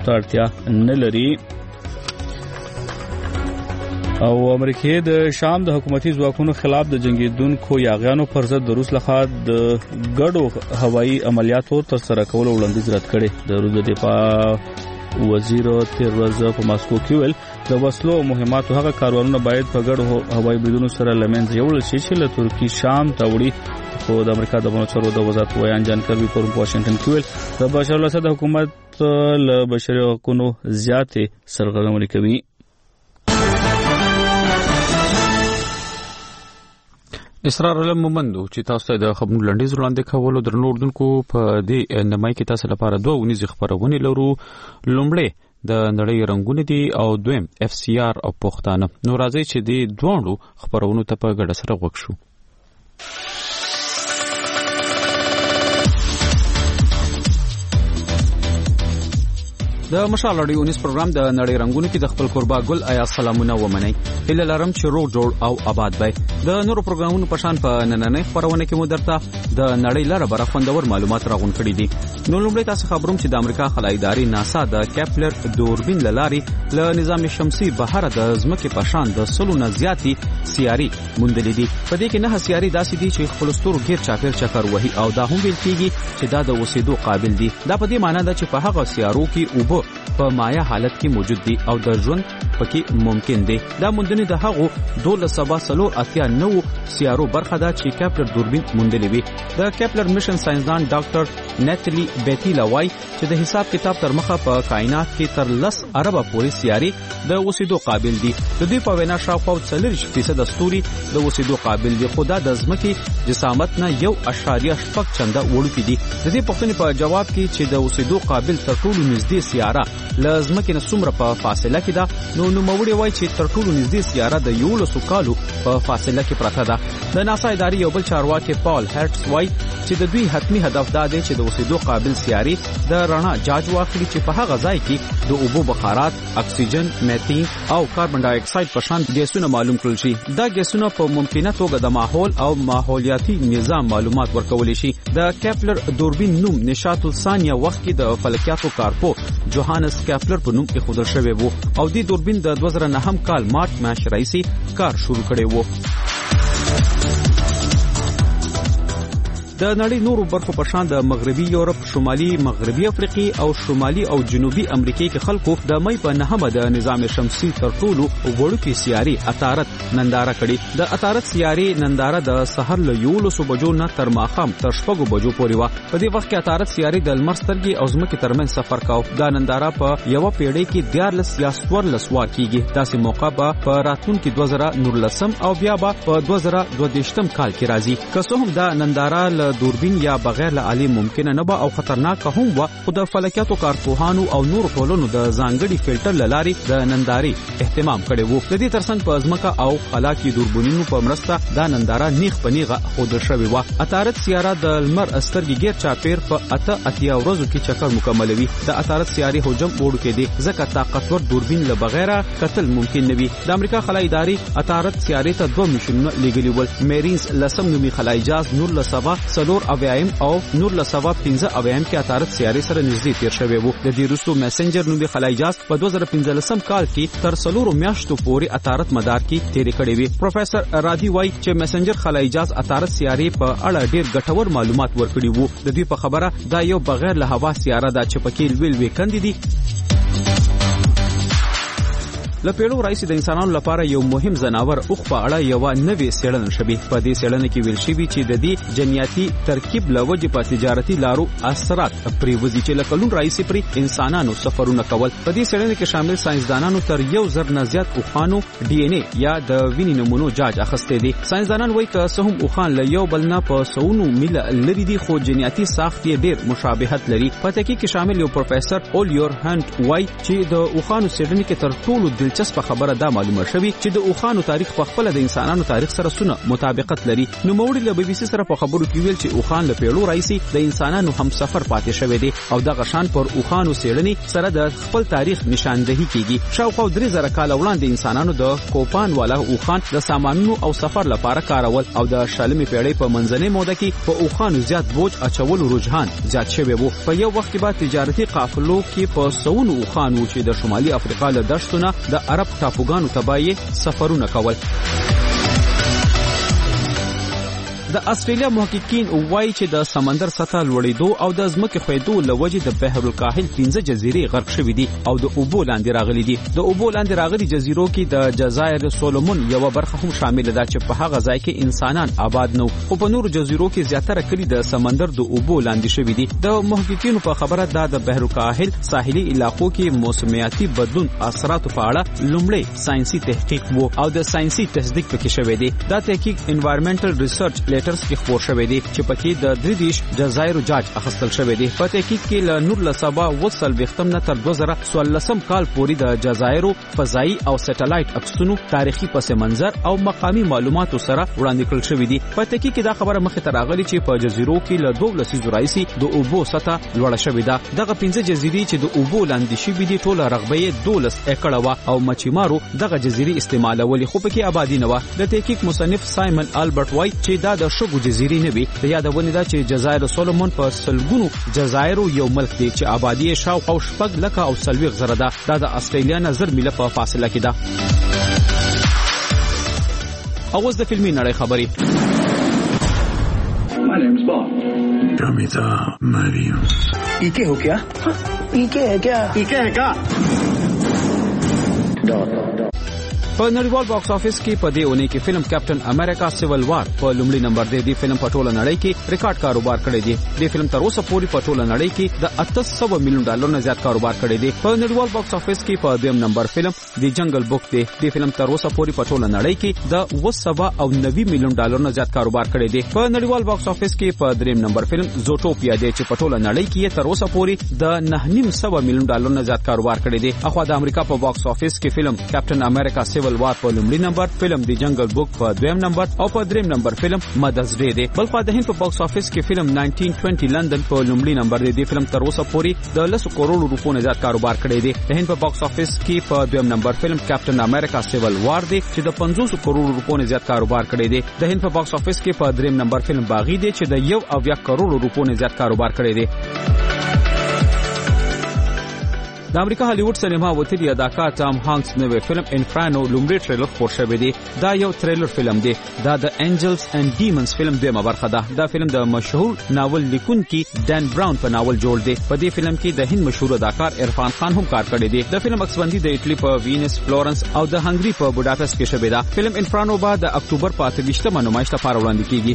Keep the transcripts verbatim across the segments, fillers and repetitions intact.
ته اړتیا نه لري. او امریکای د شام د حکومتي ځواکونو خلاف د جنگیدونکو یاغیانو پر ضد د روس لخوا د ګډو هوایي عملیاتو تر سره کولو وړاندیز رد کړي. د روس د دفاع وزیر تیر ورځ په ماسکو کې ویل د وسلو مهماتو هغه کاروانونه باید په ګډو هوایي بریدونو سره لمنځه یوړل شي چې له ترکی شام ته وړي. خو د امریکا د بڼو چارو د وزارت ویان جان کربي پر واشنگټن کې ویل د بشار الاسد حکومت له بشري حقوقو زیاتې سرغړونې کوي. اسرار علم مومندو چې تاسو ته د خبرونو لنډیز وړاندې کولو درنو اردوونکو په دې نمای کې تاسو لپاره دوه ونیزي خبرونه لرو. لومړی د نړۍ رنگونه دي او دویم اف سی آر او پښتانه. نو راځي چې دې دوه خبرونو ته په ګډه سره وښو. د مشال اډیو نیوز پروګرام د نړۍ رنگونو کې د خپل قربا ګل آیا سلامونه ومنئ. هله لرم چې روغ جوړ او آباد وي. د نورو پروګرامونو په شان په نننۍ خبرونه کې مو درته د نړۍ لاره بره خوندور معلومات راغون کړي دي. نو لومړی تاسو خبروم چې د امریکا خلای ادارې ناسا د کیپلر دوربین لاري له نظام شمسي بهر د ځمکې په شان د سلونه زیاتی سیاري موندلې دي. په دې کې نه سیاري داسې دي چې خپل ستورو غیر چاپیر چکر وهي او دا هم ویل کېږي چې دا د اوسېدو قابل دي. دا په دې معنی ده چې په هغه سیارو کې اوبه په مایا حالت کې موجود دي او د ژوند پکې ممکن دي. دا موندنې د هغو دوله سبا سلور اتیا نو سیارو برخه ده چې کیپلر دوربین موندلې وي. د کیپلر میشن ساينسدان ډاکټر نیتلی بیتیلا وای چې د حساب کتاب تر مخه په کائنات کې تر لس اربه پورې سیاري د اوسېدو قابل دي. د دې په وینا شاوخوا څلور فیصد ستوري د اوسېدو قابل دي. خو دا د ځمکې جسامت نه یو اشاریه شپږ چنده وړوکی دي. د دې پوښتنې په جواب کې چې د اوسېدو قابل تر ټولو نږدې سیاره لازمکه نه څومره په فاصله کې ده، نو نوموړي وایي چې تر ټولو نږدې سیاره د یولسو کالو په فاصله کې پرته ده. د ناسا ادارې یو بل چارواکي پال هرټس وایي چې د دوی حتمی هدف دا دی چې د اوسېدو قابل سیاري د رڼا جاج واخلي چې په هغه ځای کې د اوبو بخارات، اکسیجن، میتین او کاربن ډای اکساید په شان ګیسونه معلوم کړل شي. دا ګیسونه په ممکنه توګه د ماحول او ماحولیاتي نظام معلومات ورکول شي. د کیپلر دوربین نوم نشاط الثانیه وخت کې د فلکیاتو کارپو جوهانس کیپلر په نوم کې خودل شوی وو او د دوربین د دوه زره نهم کال مارچ میاشتې راځي کار شروع کړی وو. د نړۍ نورو برخو په شان د مغربي یورپ، شمالي مغربي افریقې او شمالي او جنوبي امریکای کې خلکو د مې په نهمه د نظام شمسي تر ټولو وړوکی سیاري عطارد ننداره کړې. د عطارد سیاري ننداره د سحر له یولسو بجو نه تر ماښام تر شپږو بجو پورې وه. په دې وخت کې عطارد سیاري د لمر سترګې او ځمکې ترمنځ سفر کاوه. دا ننداره په یوه پیړۍ کې دیارلس یا څوارلس وار کېږي. داسې موقع به په راتلونکي دوه زره نولسم او بیا به په دوه زره دوه دېرشم کال کې راځي. که څه هم دا ننداره دوربین یا بغیر له عالی ممکنه نه به او خطرناک هم و، خو د فلکیاتو کارپوهانو او نور ټولنو د ځانګړي فلټر لاري د نندارې اهتمام کړی وو. د دې ترڅنګ په ځمکه او خلا کې دوربینونو په مرسته دا ننداره نیغ په نیغه ښودل شوې وه. عطارد سیاره د لمر سترګې غیر چاپیر په اته اتیا ورځو کې چکر مکملوي. د عطارد سیاري حجم وړوکی دی ځکه طاقتور دوربین له بغیره کتل ممکن نه وي. د امریکا خلای ادارې عطارد سیاري ته دوه میشنونه لیږلي ول. میرینز لسم نومي خلای جهاز نور لسبا سلور اویایم او نور لسبا پنځه اویایم کې عطارد سیاري سره نږدې تیر شوی وو. د دې وروسته میسنجر نومي خلای جهاز په دوه زره پنځلسم کال کې تر څلورو میاشتو پورې عطارد مدار کې تیرې کړې وي. پروفیسور رادي وای چې میسنجر خلای جهاز عطارد سیاري په اړه ډیر ګټور معلومات ورکړي وو. د دوی په خبره دا یو بغیر له هوا سیاره ده چې پکې لوی لوی کندې دي. له پیړو راځي د انسانانو لپاره یو مهم ځناور اوښ په اړه یو نوې څېړنه شوې. په دې څېړنه کې ویل شوي چې د دې جنیاتي ترکیب له وجې په تجارتي لارو اثرات پرېوځي چې له کلونو راهیسې پرې انسانانو سفرونه کول. په دې څېړنه کې شامل ساينسدانانو تر یو زر نه زیات اوښانو ډي ان اے یا د وینې نمونو جاج اخیستی دي. ساينسدانان وایي که څه هم اوښان له یو بل نه په سوونو میله لرې دي، خو جنیاتي ساخت یې ډېر مشابهت لري. په تحقیق کې شامل یو پروفیسور اولیور هانټ وایي چې د اوښانو څېړنې کې تر ټولو دلچسپ خبره دا معلومه شوې چې د اوخانو تاریخ په خپل د انسانانو تاریخ سره سونه مطابقت لري. نو موري له بي بي سي سره په خبرو کې ویل چې اوخان له پیړو راځي د انسانانو هم سفر پاتې شوی دی او د غشان پر اوخانو سیړنی سره د خپل تاریخ نشاندهي کیږي. شاوخوا درې زره کال وړاندې انسانانو د کوپان والا اوخان د سامانونو او سفر لپاره کارول او د شلمي پیړۍ په منځنۍ موده کې په اوخانو زیات بوج اچولو رجحان زیات شوی وو. په یو وخت کې بعد تجارتي قافلو کې په سونو اوخان و چې د شمالي افریقا له دشتونه د عرب ټاپوګانو تبعي سفرونه کول. د استرالیا محققین وایي چې د سمندر سطح لوړېدو او د ځمکې ښویېدو له وجې د بحر الکاهل پنځه جزیرې غرق شوي دي او د اوبو لاندې راغلي دي. د اوبو لاندې راغلي جزیرو کې د جزایر سولومون یوه برخه هم شامله ده چې په هغه ځای کې انسانان آباد نه خو په نورو جزیرو کې زیاتره کلي د سمندر د اوبو لاندې شوي دي. د محققینو په خبره دا د بحر الکاهل ساحلي علاقو کې موسمیاتي بدلون اثراتو په اړه لومړی ساينسي تحقیق وو او د ساينسي تصدیق پکې شوی دی. دا تحقیق انوایرنمنټل ریسرچ لیټرز کې خبر شوی دی چې پکې د درې دیش جزایر جاج اخیستل شوی دی. په تحقیق کې له نور لسبا وصل وختم نه تر دوه زره څوارلسم کال پورې د جزایرو فضایی او سټلایټ عکسونو تاریخي پس منظر او مقامی معلوماتو سره وړاندې کړل شوی دی. په تحقیق کې دا خبره مخې ته راغلي چې په جزیرو کې له دوه لسیزو راځي د اوبو سطح لوړه شوې ده. دغه پنځه جزیرې چې د اوبو لاندې شوې دي ټوله رقبه دولس ایکړه وه او مچیمارو دغه جزیرې استعمالولې خو پکې آبادی نه وه. د تحقیق مصنف سایمن البرټ وایي چې دا د شګو جزیرې نه وي. د یادونه ده چې جزایر سولومون په سلګونو جزایرو یو ملک دی چې آبادی شاوخوا شپږ لکه او څلوېښت زره ده. دا د استرالیا نه زر میله په فاصله کې ده. اوس د فلمي نړۍ خبرې. My name's Bond. Kamita Mariam. ¿Y qué हो क्या? ¿Y qué है क्या? ¿Y qué है क्या? Dot. په نړیوال باکس افیس کې په دې اونۍ کې فلم کیپټن امریکا سیول وار په لومړي نمبر دی. د فلم په ټوله نړۍ کې ریکارډ کاروبار کړی دی. د فلم تر اوسه پورې په ټوله نړۍ کې د اته سوه میلیون ډالر نه زیات کاروبار کړی دی. په نړیوال باکس افیس کې په دویم نمبر فلم دی جنگل بوک دی. د فلم تر اوسه پورې په ټوله نړۍ کې د اوه سوه او نوي میلیون ډالر نه زیات کاروبار کړی دی. په نړیوال باکس افیس کې په دریم نمبر فلم زوټوپیا دی چې په ټوله نړۍ کې تر اوسه پورې د نه نیم سوه میلیون ډالر نه زیات کاروبار کړی دی. اخوا د امریکا په باکس افیس کې فلم کیپټن امریکا سیول وار په لومړي نمبر، فلم دی جنگل بوک په دویم نمبر او په دریم نمبر فلم مدرز ډے دی. بل خو د هند په باکس افیس کې فلم نایزدہ سو بیس لندن په لومړي نمبر دی. د فلم تر اوسه پورې د لسو کروڑو روپو نه زیات کاروبار کړی دی. د هند په باکس افیس کې په دویم نمبر فلم کیپټن امریکا سیول وار دی چې د پنځوس کروڑو روپو نه زیات کاروبار کړی دی. د هند په باکس افیس کې په دریم نمبر فلم باغی دی چې د یو اویا کروڑو روپو نه زیات کاروبار کړی دی. د امریکا هالیوډ سینما وتلی اداکار ټام هانکس نوې فلم انفرانو لومړی ټریلر خپور شوی دی. دا یو ټریلر فلم دی. دا د انجلز اینڈ ډیمونز فلم دیمه برخه ده. دا فلم د مشهور ناول لیکونکي ډان براون په ناول جوړ دی. په دې فلم کې د هند مشهور اداکار عرفان خان هم کار کړی دی. د فلم عکسبندي د ایټلی په وینس، فلورنس او د هنګری په بوډاپست کې شوې ده. فلم انفرانو بعد د اکتوبر په اته ویشتمه نمایش لپاره وړاندې کیږي.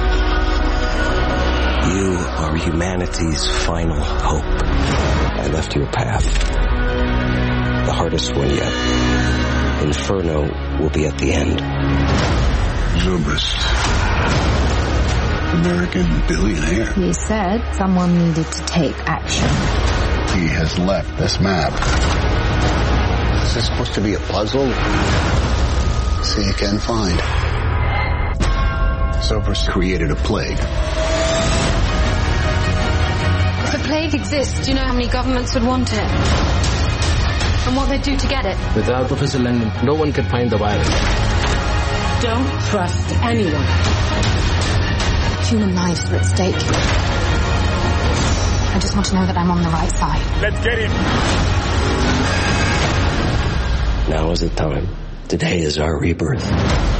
You are humanity's final hope. I left you a path. The hardest one yet. Inferno will be at the end. Zubris. American billionaire. He said someone needed to take action. He has left this map. Is this supposed to be a puzzle? See you can find. Zubris created a plague. If a plague exists, do you know how many governments would want it? And what they'd do to get it? Without Professor Lennon, no one can find the virus. Don't trust anyone. Human lives are at stake. I just want to know that I'm on the right side. Let's get him. Now is the time. Today is our rebirth.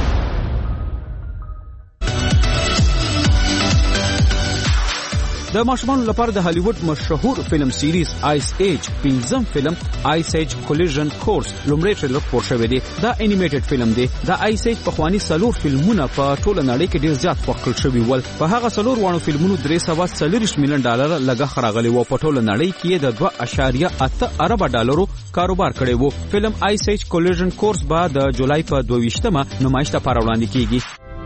د ماشومانو لپاره د هالیوډ مشهور فلم سیریز آیس ایج پنځم فلم آیس ایج کولیژن کورس لومړی ټریلر خپور شوی دی. دا انیمیټډ فلم دی. د آیس ایج په خواني سلور فلمونه په ټوله نړۍ کې ډیر زیات خوښ کړل شوي ول. په هغه سلور وانه فلمونو درې سوه څلوېښت میلیون ډالر لګښت راغلی و. په ټوله نړۍ کې د دوه اعشاریه اته اربه ډالرو کاروبار کړی و. فلم آیس ایج کولیژن کورس به د جولای په دوه ویشتمه نمایش لپاره وړاندې کیږي.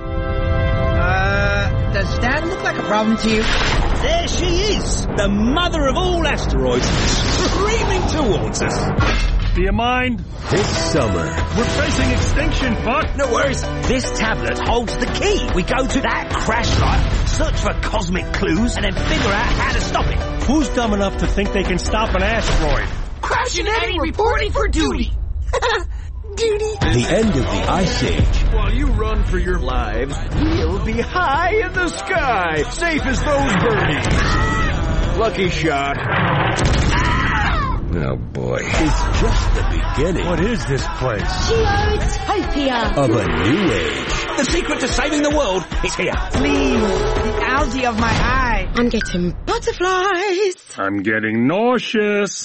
Does that look like a problem to you? There she is, the mother of all asteroids, screaming towards us. Do you mind? This summer. We're facing extinction, Buck. No worries. This tablet holds the key. We go to that crash site, search for cosmic clues, and then figure out how to stop it. Who's dumb enough to think they can stop an asteroid? Crash and Eddie reporting for duty. Duty. The end of the Ice Age. While you run for your lives, we'll be high in the sky, safe as those birdies. Lucky shot. Oh boy. It's just the beginning. What is this place? Geotopia. Of a new age. The secret to saving the world is here. Please, the algae of my eye. I'm getting butterflies. I'm getting nauseous.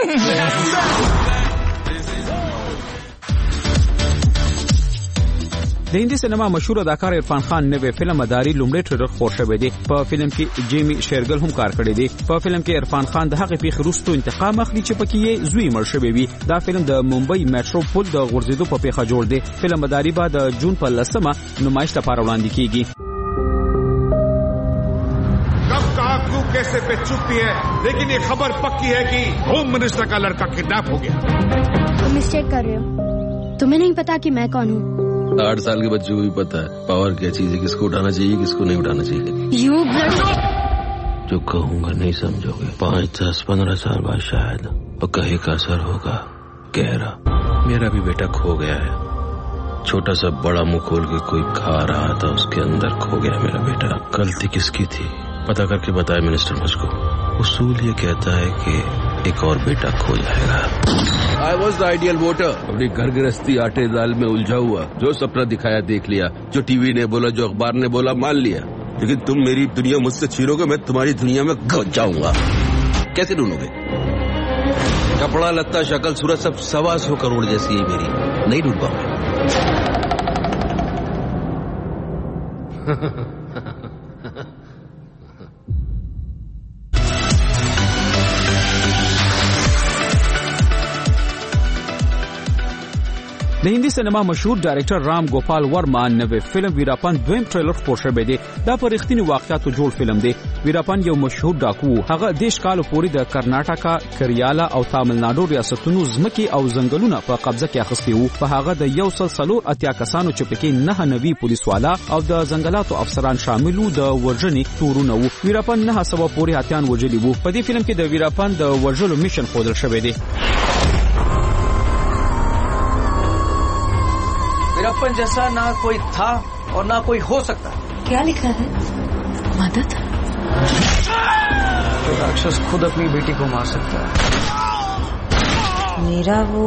د هندي سینما مشهور اداکار عرفان خان نوې فلم مداري لومړی ټریلر خور شوی دی. په فلم کې جیمی شیرګل هم کار کړی دی. په فلم کې عرفان خان د هغې پیښې وروسته انتقام اخلي چې پکې یې زوی مړ شوی وي. دا فلم د ممبئی میټرو پل د غورځېدو په پیښه جوړ دی. فلم مداري به د جون په لسمه نمایش لپاره وړاندې کیږي. कब कहा क्यों कैसे पे चुपती है, लेकिन ये खबर पक्की है कि होम मिनिस्टर का लड़का किडनैप हो गया. तुम मिस्टेक कर रहे हो. तुम्हें नहीं पता कि मैं कौन हूँ. आठ साल के बच्चों को भी पता है पावर क्या चीज है, किसको उठाना चाहिए किसको नहीं उठाना चाहिए. You जो कहूँगा नहीं समझोगे. पाँच दस पंद्रह साल बाद शायद और कहे का असर होगा गहरा. मेरा भी बेटा खो गया है. छोटा सा बड़ा मुंह खोल के कोई खा रहा था, उसके अंदर खो गया मेरा बेटा. गलती किसकी थी पता करके बताए मिनिस्टर मुझको. उसूल ये कहता है कि एक और बेटा खो जाएगा. I was the ideal voter. अपनी घर गृहस्थी आटे दाल में उलझा हुआ, जो सपना दिखाया देख लिया, जो टीवी ने बोला जो अखबार ने बोला मान लिया. लेकिन तुम मेरी दुनिया मुझसे छीनोगे, मैं तुम्हारी दुनिया में घुस जाऊंगा. कैसे ढूंढोगे? कपड़ा लत्ता शक्ल सूरत सब सवा सौ करोड़ जैसी है मेरी, नहीं ढूंढ पाऊंगा. د هندي سینما مشهور ډایرکټر رام ګوپال ورما نوې فلم ویراپن دویم ټریلر خپور شوی دی. دا په رښتینی واقعیاتو جوړ فلم دی. ویراپن یو مشهور ډاکو و. هغه دیش کالو پورې د کرناټکا، کریالا او تامل ناډو ریاستونو ځمکې او ځنګلونه په قبضه کې اخیستي وو. په هغه د یو سل څلور اتیا کسانو چې پکې نه نوي پولیس والا او د ځنګلاتو افسران شامل وو د ورژنې تورونه وو. ویراپن نه سبا پورې هاتیان وژلي وو. په دې فلم کې د ویراپن د ورژلو میشن ښودل شوی دی. वीरप्पन जैसा ना कोई था और ना कोई हो सकता. क्या लिखा है? मदद. तो राक्षस खुद अपनी बेटी को मार सकता है. मेरा वो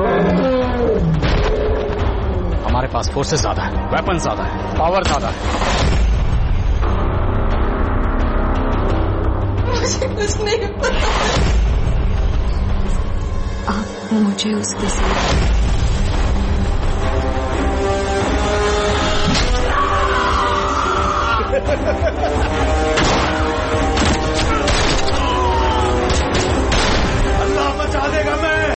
हमारे पास फोर्सेस ज्यादा है, वेपन ज्यादा है, पावर ज्यादा है. मुझे कुछ नहीं पता. आप मुझे उसके साथ Ha ha ha ha!